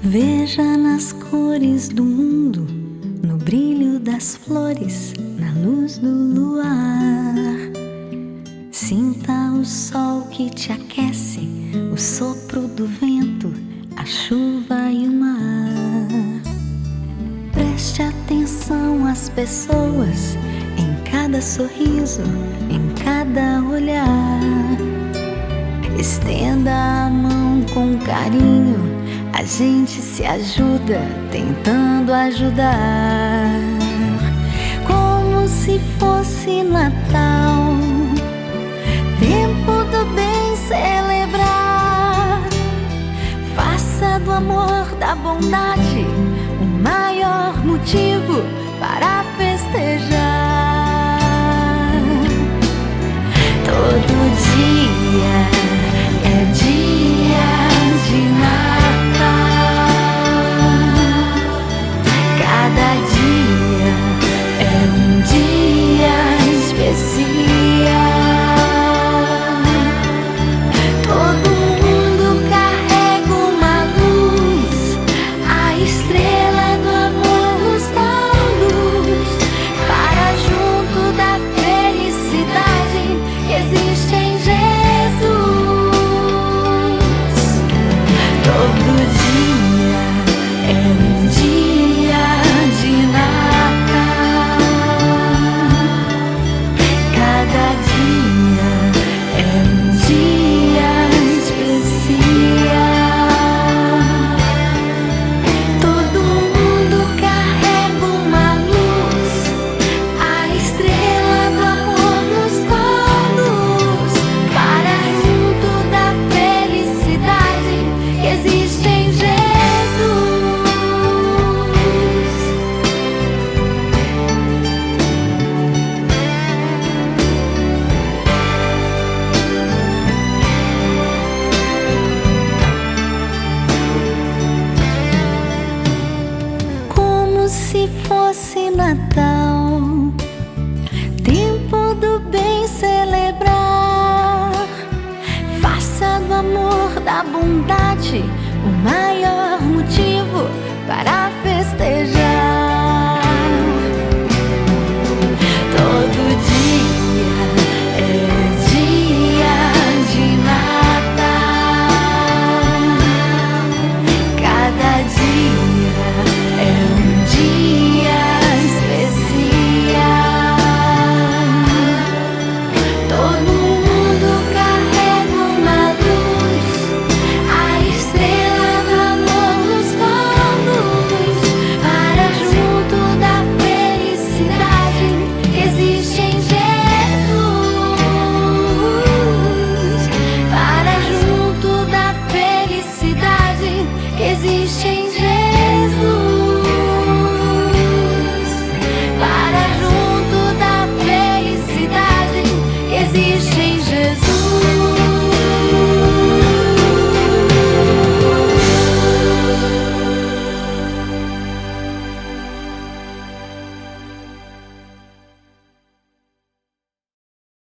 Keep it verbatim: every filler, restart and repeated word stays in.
Veja nas cores do mundo, no brilho das flores, na luz do luar. Sinta o sol que te aquece, o sopro do vento, a chuva e o mar. Preste atenção às pessoas, em cada sorriso, em cada olhar. Estenda a mão com carinho, a gente se ajuda tentando ajudar. Como se fosse Natal, tempo do bem celebrar. Faça do amor, da bondade, o maior motivo para festejar. Todo dia é dia de Natal. Cada dia é um dia especial. Todo mundo carrega uma luz, a estrela do amor nos conduz para junto da felicidade que existe em Jesus. Todo dia é um dia de Natal. Cada dia é um dia especial. Todo mundo carrega uma luz, a estrela do amor nos conduz para junto da felicidade que existe em Jesus. Como se fosse Natal, tempo do bem celebrar. Faça do amor, da bondade, o maior motivo para festejar. Todo dia é dia de Natal. Cada dia é um dia especial. Todo mundo carrega uma luz, a estrela do amor nos conduz para junto da felicidade que existe em Jesus. Para junto da felicidade que existe em Jesus. Para junto da felicidade que existe